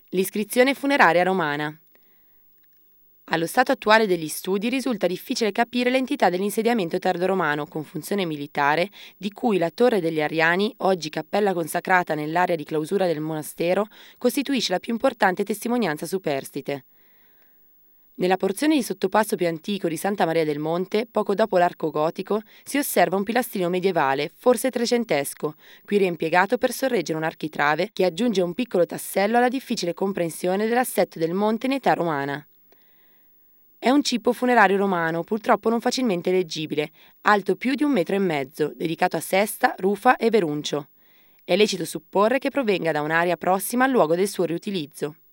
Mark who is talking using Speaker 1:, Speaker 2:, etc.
Speaker 1: L'iscrizione funeraria romana. Allo stato attuale degli studi risulta difficile capire l'entità dell'insediamento tardoromano con funzione militare di cui la Torre degli Ariani, oggi cappella consacrata nell'area di clausura del monastero, costituisce la più importante testimonianza superstite. Nella porzione di sottopasso più antico di Santa Maria del Monte, poco dopo l'arco gotico, si osserva un pilastrino medievale, forse trecentesco, qui reimpiegato per sorreggere un architrave che aggiunge un piccolo tassello alla difficile comprensione dell'assetto del monte in età romana. È un cippo funerario romano, purtroppo non facilmente leggibile, alto più di 1,5 metri, dedicato a sesta, rufa e veruncio. È lecito supporre che provenga da un'area prossima al luogo del suo riutilizzo.